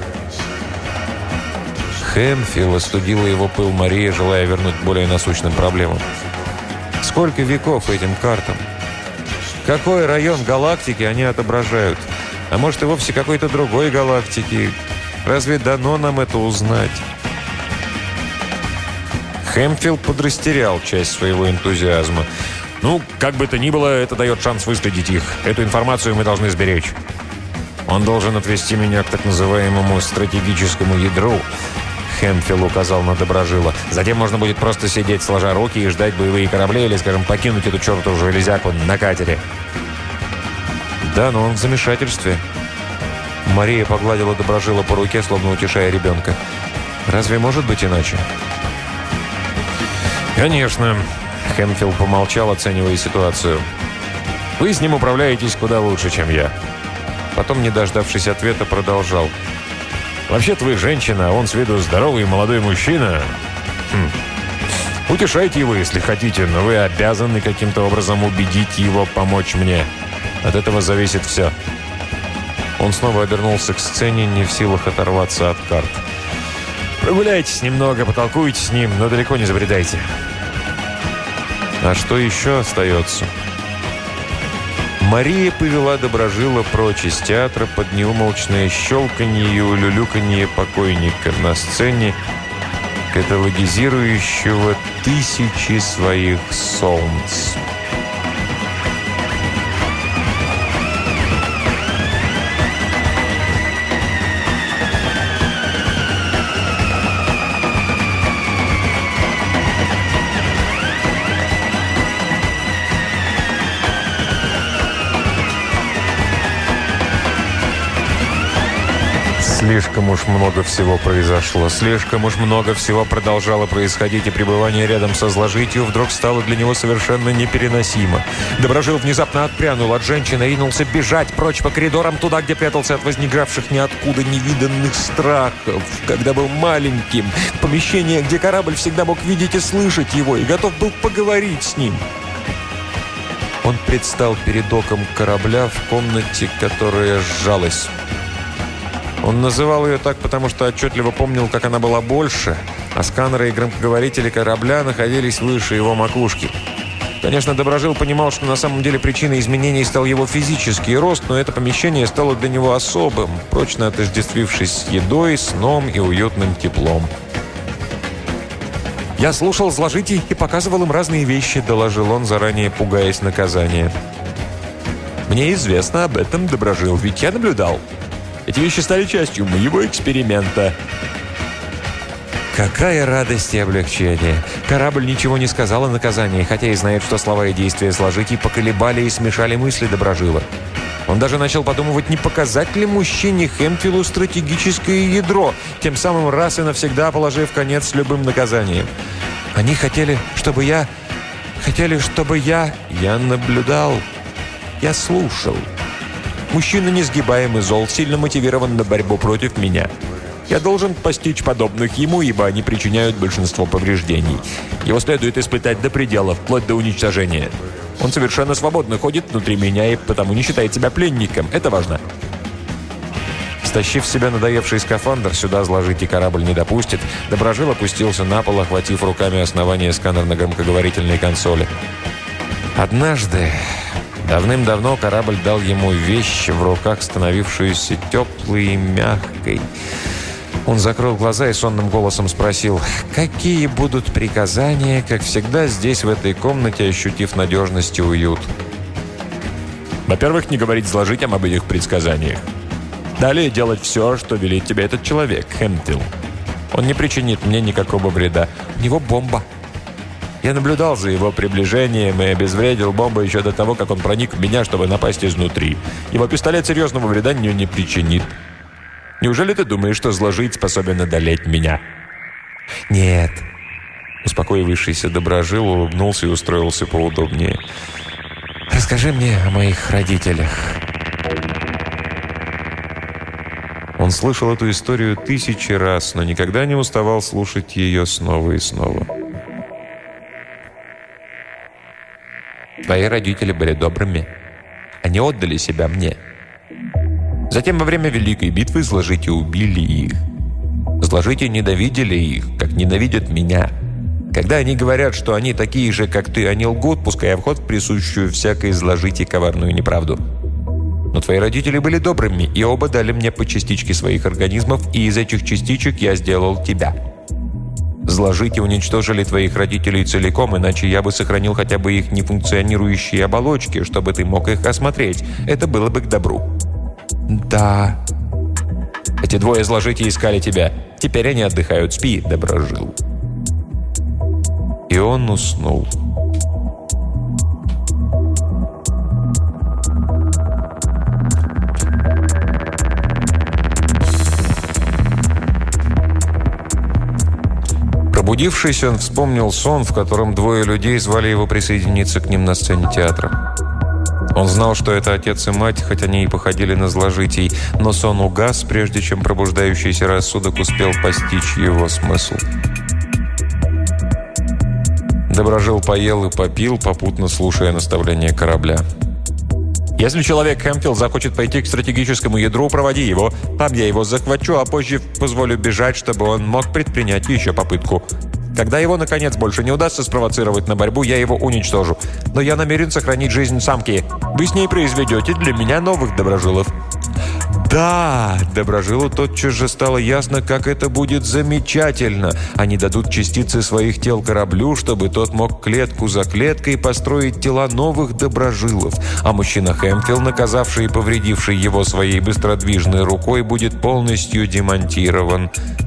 Хэмфилл остудила его пыл Мария, желая вернуть к более насущным проблемам. Сколько веков этим картам? Какой район галактики они отображают? А может, и вовсе какой-то другой галактики? Разве дано нам это узнать? Хэмфилл подрастерял часть своего энтузиазма. «Ну, как бы то ни было, это дает шанс выследить их. Эту информацию мы должны сберечь. Он должен отвести меня к так называемому стратегическому ядру». Хэмфилл указал на Доброжила. «Затем можно будет просто сидеть, сложа руки, и ждать боевые корабли или, скажем, покинуть эту чертову железяку на катере». «Да, но он в замешательстве». Мария погладила Доброжила по руке, словно утешая ребенка. «Разве может быть иначе?» «Конечно», — Хэмфилл помолчал, оценивая ситуацию. «Вы с ним управляетесь куда лучше, чем я». Потом, не дождавшись ответа, продолжал. «Вообще-то вы женщина, а он с виду здоровый молодой мужчина. Утешайте его, если хотите, но вы обязаны каким-то образом убедить его помочь мне. От этого зависит все». Он снова обернулся к сцене, не в силах оторваться от карт. «Прогуляйтесь немного, потолкуйте с ним, но далеко не забредайте». А что еще остается? Мария повела Доброжила прочь из театра под неумолчное щелканье и улюлюканье покойника на сцене, каталогизирующего тысячи своих солнц. Слишком уж много всего произошло, слишком уж много всего продолжало происходить, и пребывание рядом со зложитью вдруг стало для него совершенно непереносимо. Доброжил внезапно отпрянул от женщины и ринулся бежать прочь по коридорам туда, где прятался от возникавших ниоткуда невиданных страхов. Когда был маленьким, в помещении, где корабль всегда мог видеть и слышать его, и готов был поговорить с ним. Он предстал перед оком корабля в комнате, которая сжалась. Он называл ее так, потому что отчетливо помнил, как она была больше, а сканеры и громкоговорители корабля находились выше его макушки. Конечно, Доброжил понимал, что на самом деле причиной изменений стал его физический рост, но это помещение стало для него особым, прочно отождествившись с едой, сном и уютным теплом. «Я слушал зложитий и показывал им разные вещи», — доложил он, заранее пугаясь наказания. «Мне известно об этом, Доброжил, ведь я наблюдал. Эти вещи стали частью моего эксперимента». Какая радость и облегчение! Корабль ничего не сказал о наказании, хотя и знает, что слова и действия зложитий поколебали и смешали мысли Доброжила. Он даже начал подумывать, не показать ли мужчине Хэмфиллу стратегическое ядро, тем самым раз и навсегда положив конец любым наказаниям. Они хотели, чтобы я... Я наблюдал. Я слушал. Мужчина несгибаем и зол, сильно мотивирован на борьбу против меня. Я должен постичь подобных ему, ибо они причиняют большинство повреждений. Его следует испытать до предела, вплоть до уничтожения. Он совершенно свободно ходит внутри меня и потому не считает себя пленником. Это важно. Стащив с себя надоевший скафандр, сюда зложить и корабль не допустит, Доброжил опустился на пол, охватив руками основание сканерно-громкоговорительной консоли. Однажды Давным-давно корабль дал ему вещь в руках, становившуюся теплой и мягкой. Он закрыл глаза и сонным голосом спросил: «Какие будут приказания, как всегда, здесь, в этой комнате, ощутив надежность и уют?» Во-первых, не говорить зложитям об этих предсказаниях. Далее делать все, что велит тебе этот человек, Хэмфилл. Он не причинит мне никакого вреда. У него бомба. Я наблюдал за его приближением и обезвредил бомбу еще до того, как он проник в меня, чтобы напасть изнутри. Его пистолет серьезного вреда мне не причинит. Неужели ты думаешь, что зложить способен одолеть меня?» «Нет». Успокоившийся Доброжил улыбнулся и устроился поудобнее. «Расскажи мне о моих родителях». Он слышал эту историю 1000 раз, но никогда не уставал слушать ее снова и снова. «Твои родители были добрыми. Они отдали себя мне. Затем во время Великой битвы зложите убили их. Зложите ненавидели их, как ненавидят меня. Когда они говорят, что они такие же, как ты, они лгут, пуская в ход присущую всякой зложите коварную неправду. Но твои родители были добрыми, и оба дали мне по частичке своих организмов, и из этих частичек я сделал тебя. Зложите уничтожили твоих родителей целиком, иначе я бы сохранил хотя бы их нефункционирующие оболочки, чтобы ты мог их осмотреть. Это было бы к добру». «Да». «Эти двое зложите искали тебя. Теперь они отдыхают. Спи, Доброжил». И он уснул. Пробудившись, он вспомнил сон, в котором двое людей звали его присоединиться к ним на сцене театра. Он знал, что это отец и мать, хоть они и походили на зложитий, но сон угас, прежде чем пробуждающийся рассудок успел постичь его смысл. Доброжил поел и попил, попутно слушая наставления корабля. «Если человек Хэмфилл захочет пойти к стратегическому ядру, проводи его. Там я его захвачу, а позже позволю бежать, чтобы он мог предпринять еще попытку. Когда его, наконец, больше не удастся спровоцировать на борьбу, я его уничтожу. Но я намерен сохранить жизнь самки. Вы с ней произведете для меня новых Доброжилов». «Да!» Доброжилу тотчас же стало ясно, как это будет замечательно. Они дадут частицы своих тел кораблю, чтобы тот мог клетку за клеткой построить тела новых Доброжилов. А мужчина Хэмфилл, наказавший и повредивший его своей быстродвижной рукой, будет полностью демонтирован.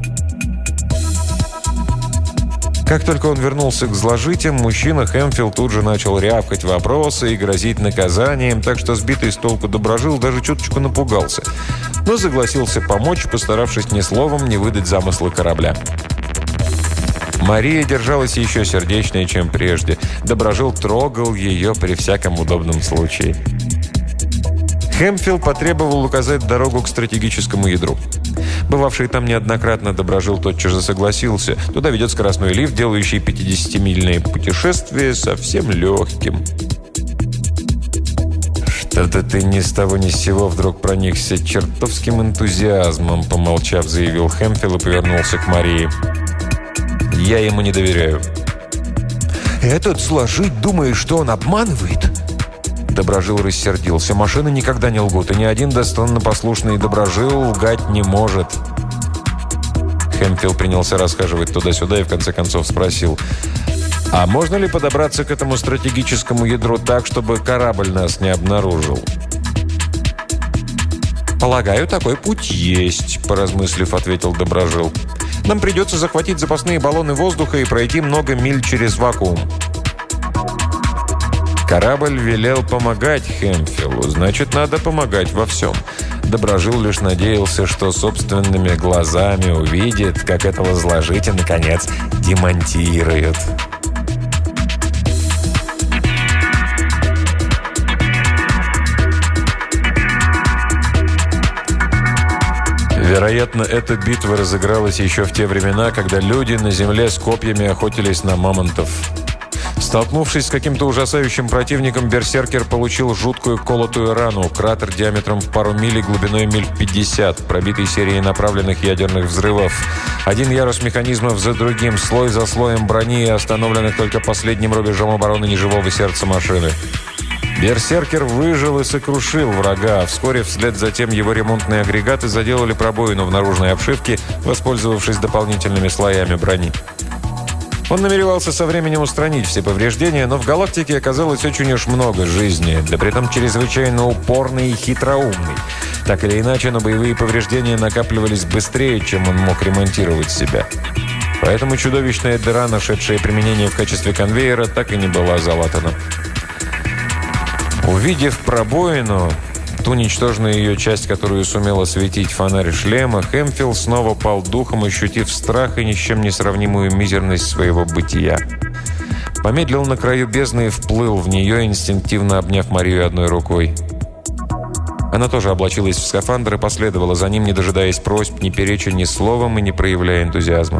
Как только он вернулся к зложитям, мужчина Хэмфилл тут же начал рявкать вопросы и грозить наказанием, так что сбитый с толку Доброжил даже чуточку напугался. Но согласился помочь, постаравшись ни словом не выдать замыслы корабля. Мария держалась еще сердечнее, чем прежде. Доброжил трогал ее при всяком удобном случае. Хэмфилл потребовал указать дорогу к стратегическому ядру. Бывавший там неоднократно Доброжил тотчас же согласился. Туда ведет скоростной лифт, делающий 50-мильные путешествия совсем легким. «Что-то ты ни с того ни с сего вдруг проникся чертовским энтузиазмом», помолчав, заявил Хэмфилл и повернулся к Марии. «Я ему не доверяю». «Этот зложить думает, что он обманывает?» Доброжил рассердился. «Машины никогда не лгут, и ни один достойно послушный Доброжил лгать не может». Хэмфилл принялся расхаживать туда-сюда и в конце концов спросил: «А можно ли подобраться к этому стратегическому ядру так, чтобы корабль нас не обнаружил?» «Полагаю, такой путь есть», – поразмыслив, ответил Доброжил. «Нам придется захватить запасные баллоны воздуха и пройти много миль через вакуум». Корабль велел помогать Хэмфиллу, значит, надо помогать во всем. Доброжил лишь надеялся, что собственными глазами увидит, как этого зложите, наконец, демонтируют. Вероятно, эта битва разыгралась еще в те времена, когда люди на земле с копьями охотились на мамонтов. Столкнувшись с каким-то ужасающим противником, берсеркер получил жуткую колотую рану, кратер диаметром в пару миль и глубиной миль 50, пробитый серией направленных ядерных взрывов. Один ярус механизмов за другим, слой за слоем брони, остановленных только последним рубежом обороны неживого сердца машины. Берсеркер выжил и сокрушил врага, а вскоре вслед за тем его ремонтные агрегаты заделали пробоину в наружной обшивке, воспользовавшись дополнительными слоями брони. Он намеревался со временем устранить все повреждения, но в галактике оказалось очень уж много жизни, да при этом чрезвычайно упорный и хитроумный. Так или иначе, но боевые повреждения накапливались быстрее, чем он мог ремонтировать себя. Поэтому чудовищная дыра, нашедшая применение в качестве конвейера, так и не была залатана. Увидев пробоину, ту ничтожную ее часть, которую сумел осветить фонарь шлема, Хэмфилл снова пал духом, ощутив страх и ни с чем не сравнимую мизерность своего бытия. Помедлил на краю бездны и вплыл в нее, инстинктивно обняв Марию одной рукой. Она тоже облачилась в скафандр и последовала за ним, не дожидаясь просьб, не переча ни словом и не проявляя энтузиазма.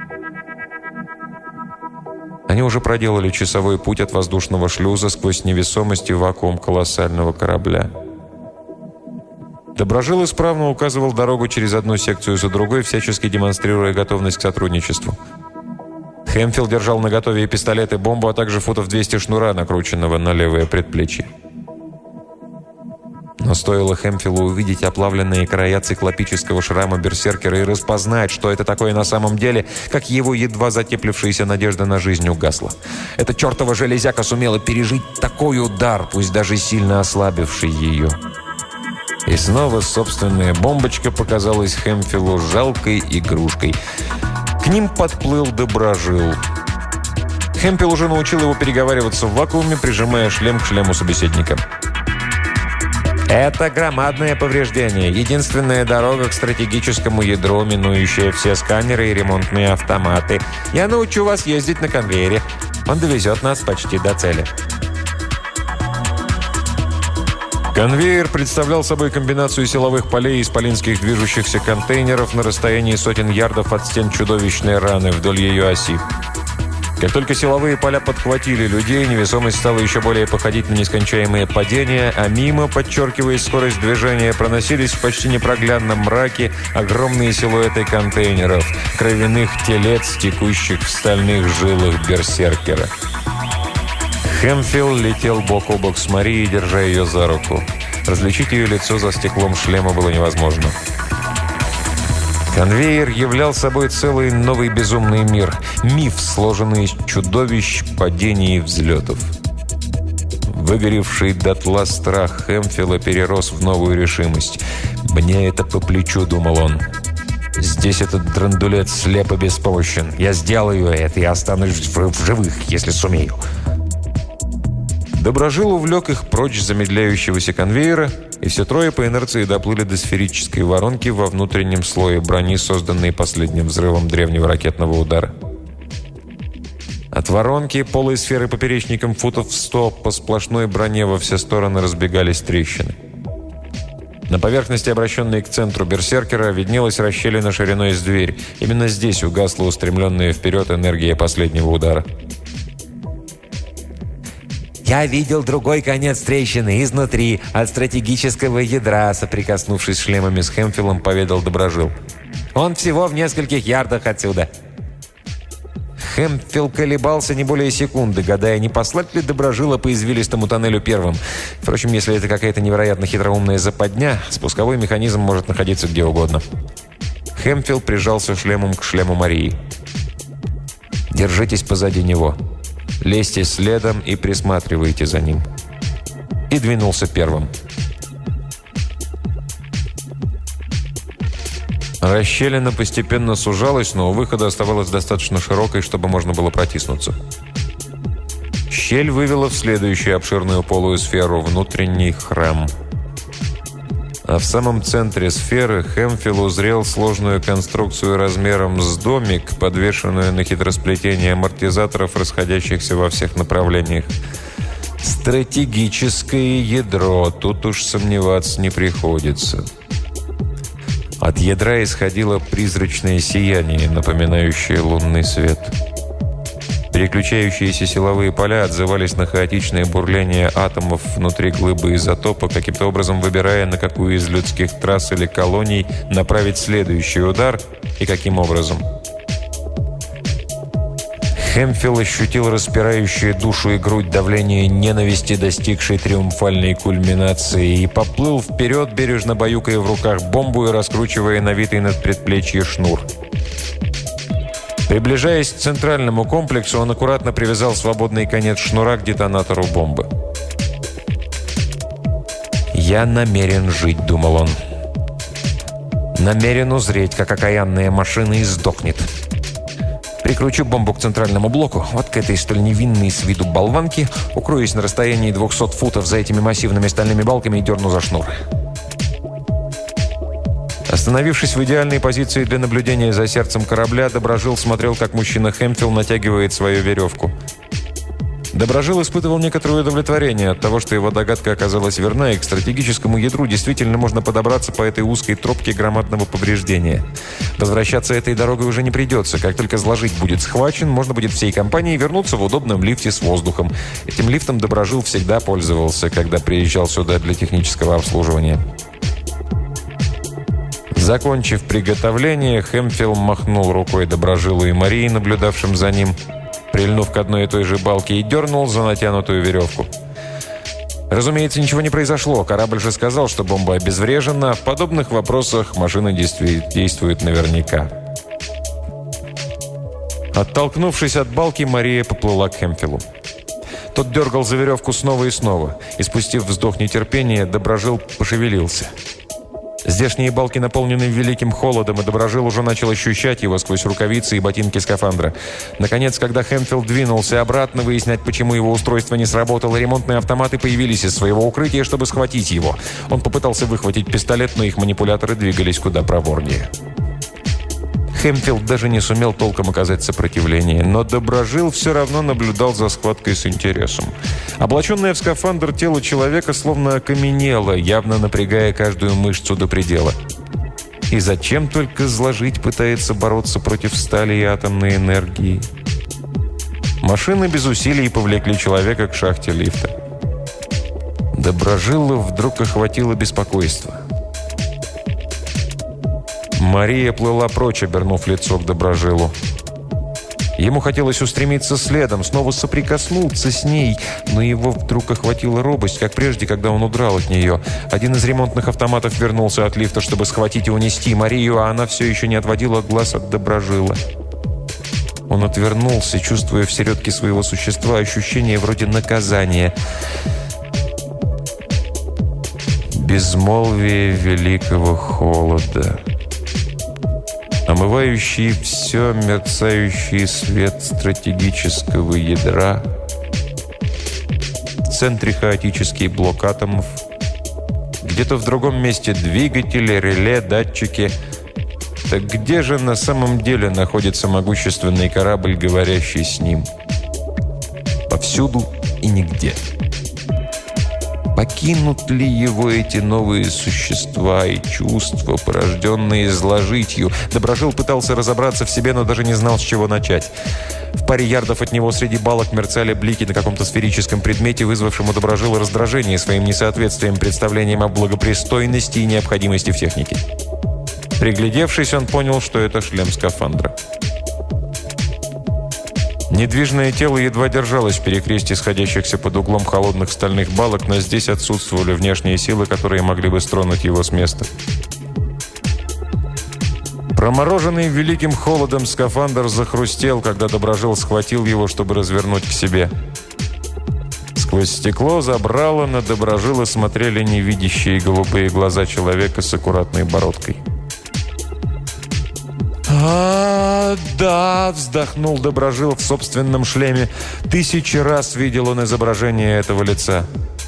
Они уже проделали часовой путь от воздушного шлюза сквозь невесомость и вакуум колоссального корабля. Доброжил исправно указывал дорогу через одну секцию за другой, всячески демонстрируя готовность к сотрудничеству. Хэмфилл держал наготове и пистолет, и бомбу, а также футов 200 шнура, накрученного на левое предплечье. Но стоило Хэмфиллу увидеть оплавленные края циклопического шрама берсеркера и распознать, что это такое на самом деле, как его едва затеплившаяся надежда на жизнь угасла. Эта чертова железяка сумела пережить такой удар, пусть даже сильно ослабивший ее. И снова собственная бомбочка показалась Хэмфиллу жалкой игрушкой. К ним подплыл Доброжил. Хэмфилл уже научил его переговариваться в вакууме, прижимая шлем к шлему собеседника. «Это громадное повреждение. Единственная дорога к стратегическому ядру, минующая все сканеры и ремонтные автоматы. Я научу вас ездить на конвейере. Он довезет нас почти до цели». Конвейер представлял собой комбинацию силовых полей и исполинских движущихся контейнеров на расстоянии сотен ярдов от стен чудовищной раны вдоль ее оси. Как только силовые поля подхватили людей, невесомость стала еще более походить на нескончаемые падения, а мимо, подчеркивая скорость движения, проносились в почти непроглядном мраке огромные силуэты контейнеров, кровяных телец, текущих в стальных жилах берсеркера. Хэмфилл летел бок о бок с Марией, держа ее за руку. Различить ее лицо за стеклом шлема было невозможно. Конвейер являл собой целый новый безумный мир. Миф, сложенный из чудовищ, падений и взлетов. Выгоревший дотла страх Хэмфилла перерос в новую решимость. «Мне это по плечу», — думал он. «Здесь этот драндулет слеп и беспомощен. Я сделаю это и останусь в живых, если сумею». Доброжил увлек их прочь замедляющегося конвейера, и все трое по инерции доплыли до сферической воронки во внутреннем слое брони, созданной последним взрывом древнего ракетного удара. От воронки полой сферы поперечником футов в 100 по сплошной броне во все стороны разбегались трещины. На поверхности, обращенной к центру берсеркера, виднелась расщелина шириной с дверь. Именно здесь угасла устремленная вперед энергия последнего удара. «Я видел другой конец трещины изнутри, от стратегического ядра», соприкоснувшись шлемами с Хэмфиллом, поведал Доброжил. «Он всего в нескольких ярдах отсюда». Хэмфилл колебался не более секунды, гадая, не послать ли Доброжила по извилистому тоннелю первым. Впрочем, если это какая-то невероятно хитроумная западня, спусковой механизм может находиться где угодно. Хэмфилл прижался шлемом к шлему Марии. «Держитесь позади него. Лезьте следом и присматривайте за ним». И двинулся первым. Расщелина постепенно сужалась, но у выхода оставалась достаточно широкой, чтобы можно было протиснуться. Щель вывела в следующую обширную полую сферу – внутренний храм. А в самом центре сферы Хэмфилл узрел сложную конструкцию размером с домик, подвешенную на хитросплетение амортизаторов, расходящихся во всех направлениях. Стратегическое ядро, тут уж сомневаться не приходится. От ядра исходило призрачное сияние, напоминающее лунный свет. Переключающиеся силовые поля отзывались на хаотичное бурление атомов внутри глыбы изотопа, каким-то образом выбирая, на какую из людских трасс или колоний направить следующий удар и каким образом. Хэмфилл ощутил распирающее душу и грудь давление ненависти, достигшей триумфальной кульминации, и поплыл вперед, бережно баюкая в руках бомбу и раскручивая навитый над предплечье шнур. Приближаясь к центральному комплексу, он аккуратно привязал свободный конец шнура к детонатору бомбы. «Я намерен жить», — думал он. «Намерен узреть, как окаянная машина издохнет. Прикручу бомбу к центральному блоку, вот к этой столь невинной с виду болванке, укроюсь на расстоянии 200 футов за этими массивными стальными балками и дерну за шнур». Остановившись в идеальной позиции для наблюдения за сердцем корабля, Доброжил смотрел, как мужчина Хэмфилл натягивает свою веревку. Доброжил испытывал некоторое удовлетворение от того, что его догадка оказалась верна, и к стратегическому ядру действительно можно подобраться по этой узкой тропке громадного повреждения. Возвращаться этой дорогой уже не придется. Как только зложить будет схвачен, можно будет всей компанией вернуться в удобном лифте с воздухом. Этим лифтом Доброжил всегда пользовался, когда приезжал сюда для технического обслуживания. Закончив приготовление, Хэмфилл махнул рукой Доброжилу и Марии, наблюдавшим за ним, прильнув к одной и той же балке, и дернул за натянутую веревку. Разумеется, ничего не произошло. Корабль же сказал, что бомба обезврежена. В подобных вопросах машина действует наверняка. Оттолкнувшись от балки, Мария поплыла к Хэмфиллу. Тот дергал за веревку снова и снова, и, спустив вздох нетерпения, Доброжил пошевелился. Здешние балки наполнены великим холодом, и Доброжил уже начал ощущать его сквозь рукавицы и ботинки скафандра. Наконец, когда Хэмфилл двинулся обратно, выяснять, почему его устройство не сработало, ремонтные автоматы появились из своего укрытия, чтобы схватить его. Он попытался выхватить пистолет, но их манипуляторы двигались куда проворнее. Хэмфилл даже не сумел толком оказать сопротивление, но Доброжил все равно наблюдал за схваткой с интересом. Облаченное в скафандр тело человека словно окаменело, явно напрягая каждую мышцу до предела. И зачем только зложить пытается бороться против стали и атомной энергии? Машины без усилий повлекли человека к шахте лифта. Доброжила вдруг охватило беспокойство. Мария плыла прочь, обернув лицо к Доброжилу. Ему хотелось устремиться следом, снова соприкоснуться с ней, но его вдруг охватила робость, как прежде, когда он удрал от нее. Один из ремонтных автоматов вернулся от лифта, чтобы схватить и унести Марию, а она все еще не отводила глаз от Доброжила. Он отвернулся, чувствуя в середке своего существа ощущение вроде наказания. Безмолвие великого холода, омывающий все мерцающий свет стратегического ядра, в центре хаотический блок атомов, где-то в другом месте двигатели, реле, датчики. Так где же на самом деле находится могущественный корабль, говорящий с ним? Повсюду и нигде. Покинут ли его эти новые существа и чувства, порожденные зложитью? Доброжил пытался разобраться в себе, но даже не знал, с чего начать. В паре ярдов от него среди балок мерцали блики на каком-то сферическом предмете, вызвавшем у Доброжила раздражение своим несоответствием представлениям о благопристойности и необходимости в технике. Приглядевшись, он понял, что это шлем скафандра. Недвижное тело едва держалось в перекрестии сходящихся под углом холодных стальных балок, но здесь отсутствовали внешние силы, которые могли бы стронуть его с места. Промороженный великим холодом скафандр захрустел, когда Доброжил схватил его, чтобы развернуть к себе. Сквозь стекло забрало, на Доброжила смотрели невидящие голубые глаза человека с аккуратной бородкой. Да!» – вздохнул Доброжил в собственном шлеме. 1000 раз видел он изображение этого лица.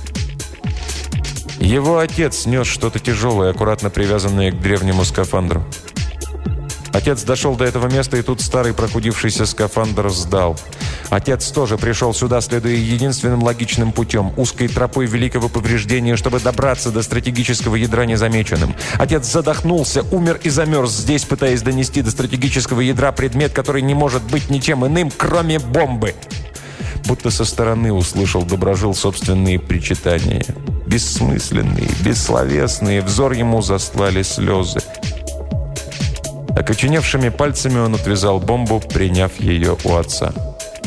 Его отец нес что-то тяжелое, аккуратно привязанное к древнему скафандру. Отец дошел до этого места, и тут старый прохудившийся скафандр сдал. Отец тоже пришел сюда, следуя единственным логичным путем – узкой тропой великого повреждения, чтобы добраться до стратегического ядра незамеченным. Отец задохнулся, умер и замерз здесь, пытаясь донести до стратегического ядра предмет, который не может быть ничем иным, кроме бомбы. Будто со стороны услышал Доброжил собственные причитания. Бессмысленные, бессловесные, взор ему застлали слезы. Окоченевшими пальцами он отвязал бомбу, приняв ее у отца.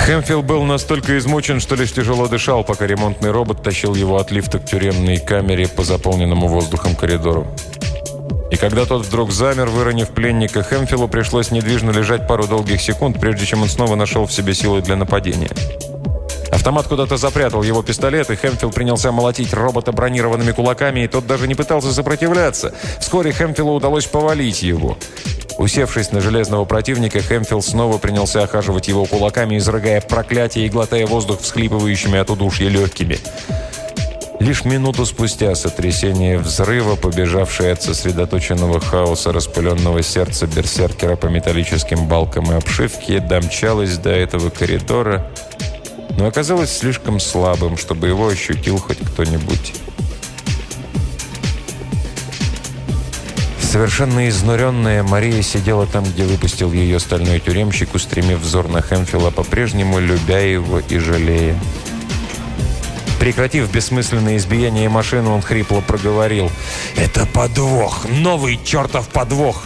Хэмфилл был настолько измучен, что лишь тяжело дышал, пока ремонтный робот тащил его от лифта к тюремной камере по заполненному воздухом коридору. И когда тот вдруг замер, выронив пленника, Хэмфиллу пришлось недвижно лежать пару долгих секунд, прежде чем он снова нашел в себе силы для нападения. Автомат куда-то запрятал его пистолет, и Хэмфилл принялся молотить робота бронированными кулаками, и тот даже не пытался сопротивляться. Вскоре Хэмфиллу удалось повалить его. Усевшись на железного противника, Хэмфилл снова принялся охаживать его кулаками, изрыгая проклятия и глотая воздух всхлипывающими от удушья легкими. Лишь минуту спустя сотрясение взрыва, побежавшее от сосредоточенного хаоса распыленного сердца берсеркера по металлическим балкам и обшивке, домчалось до этого коридора, но оказалось слишком слабым, чтобы его ощутил хоть кто-нибудь. Совершенно изнуренная, Мария сидела там, где выпустил ее стальной тюремщик, устремив взор на Хэмфилла, по-прежнему любя его и жалея. Прекратив бессмысленное избиение машины, он хрипло проговорил: «Это подвох! Новый чертов подвох!»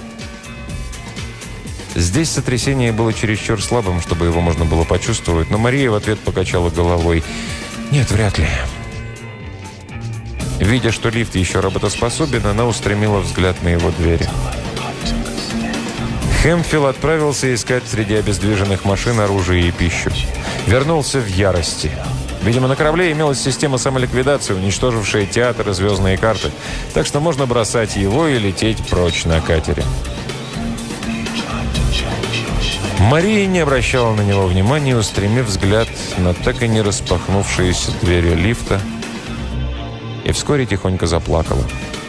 Здесь сотрясение было чересчур слабым, чтобы его можно было почувствовать, но Мария в ответ покачала головой: «Нет, вряд ли». Видя, что лифт еще работоспособен, она устремила взгляд на его двери. Хэмфилл отправился искать среди обездвиженных машин оружие и пищу. Вернулся в ярости. Видимо, на корабле имелась система самоликвидации, уничтожившая театр и звездные карты, так что можно бросать его и лететь прочь на катере. Мария не обращала на него внимания, устремив взгляд на так и не распахнувшиеся двери лифта, и вскоре тихонько заплакала.